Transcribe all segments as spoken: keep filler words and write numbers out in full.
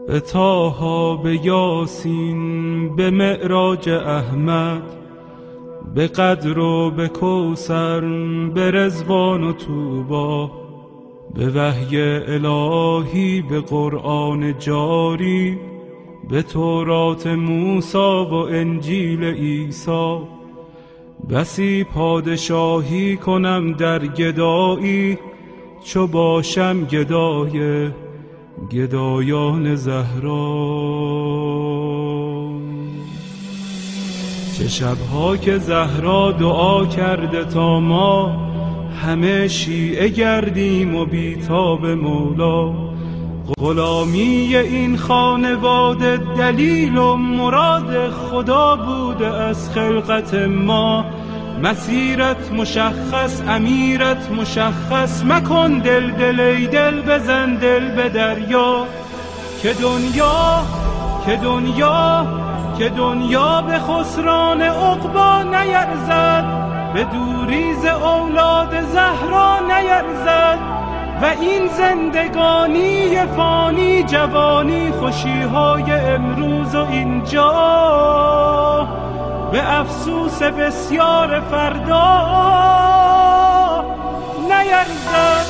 به طه، به یاسین، به معراج احمد، به قدر و به کوثر، به رضوان و طوبی، به وحی الهی، به قرآن جاری، به تورات موسی و انجیل عیسی. بسی پادشاهی کنم در گدایی، چو باشم گدای گدایان زهرا. چه شبها که زهرا دعا کرده تا ما همه شیعه گردیم و بیتاب مولا. غلامی این خانواده دلیل و مراد خدا بوده از خلقت ما. مسیرت مشخص، امیرت مشخص، مکن دل دل ای دل، بزن دل به دریا. که دنیا که دنیا که دنیا به خسران عقبا نیرزد، به دوری ز اولاد زهرا نیرزد. و این زندگانی فانی، جوانی خوشیهای امروز و اینجا، به افسوس بسیار فردا نیرزد.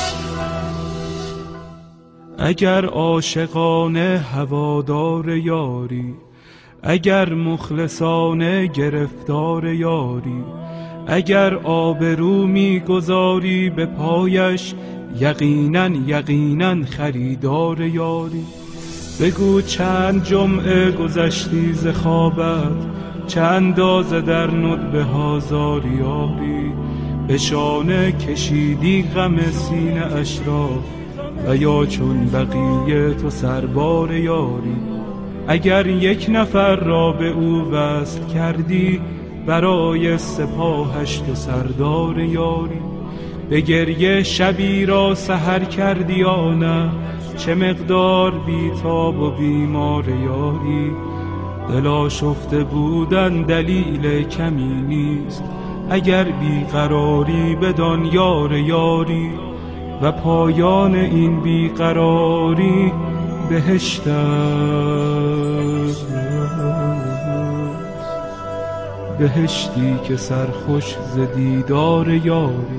اگر عاشقانه هوادار یاری، اگر مخلصانه گرفتار یاری، اگر آبرو می‌گذاری به پایش، یقینا یقینا خریدار یاری. بگو چند جمعه گذشتی ز خوابت، چند اندازه در ندبه ها زاری یاری. به شانه کشیدی غم سینه اش را، و یا چون بقیه تو سربار یاری. اگر یک نفر را به او وصل کردی، برای سپاهش تو سردار یاری. به گریه شبی را سحر کردی یا نه، چه مقدار بیتاب و بیمار یاری. دل آشفته بودن دلیل کمی نیست، اگر بیقراری بدان یار یاری. و پایان این بیقراری بهشت است، بهشتی که سرخوش ز دیدار یاری.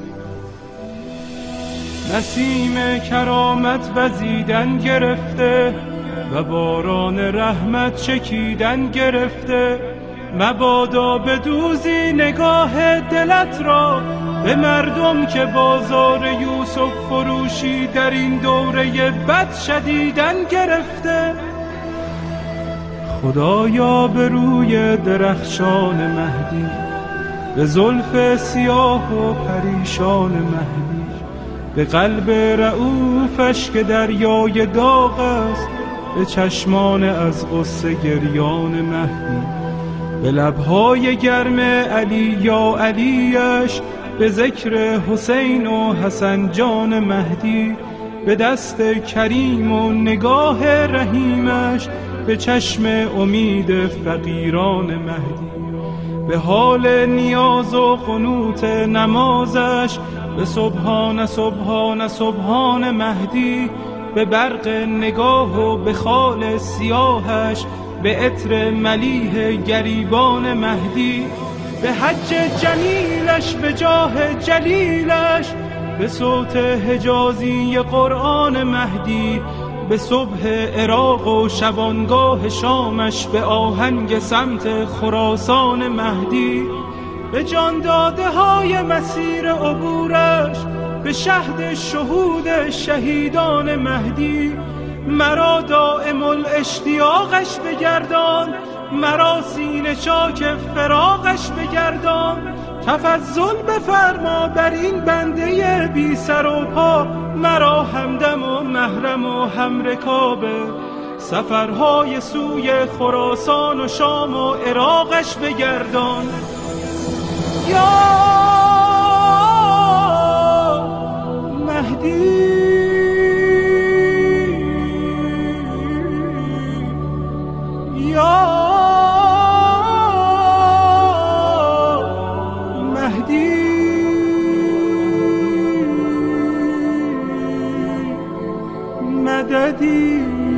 نسیم کرامت وزیدن گرفته، و باران رحمت چکیدن گرفته. مبادا بدوزی نگاه دلت را، به مردم که بازار یوسف فروشی در این دوره بد شدیدن گرفته. خدایا به روی درخشان مهدی، به زلف سیاه و پریشان مهدی، به قلب رعوفش که دریای داغ است، به چشمان از غصه گریان مهدی، به لبهای گرم علی یا علیش، به ذکر حسین و حسن جان مهدی، به دست کریم و نگاه رحیمش، به چشم امید فقیران مهدی، به حال نیاز و قنوت نمازش، به سبحان سبحان سبحان مهدی، به برق نگاه و به خال سیاهش، به عطر ملیح گریبان مهدی، به حج جمیلش، به جاه جلیلش، به صوت حجازی قرآن مهدی، به صبح عراق و شبانگاه شامش، به آهنگ سمت خراسان مهدی، به جان داده های مسیر عبورش، به شهد شهود شهیدان مهدی. مرا دائم الاشتیاقش بگردان، مرا سینه چاک فراقش بگردان. تفضل بفرما بر این بنده بی سر و پا، مرا همدم و محرم و همرکابه. سفرهای سوی خراسان و شام و عراقش بگردان. یا مهدی، یا مهدی، مددی.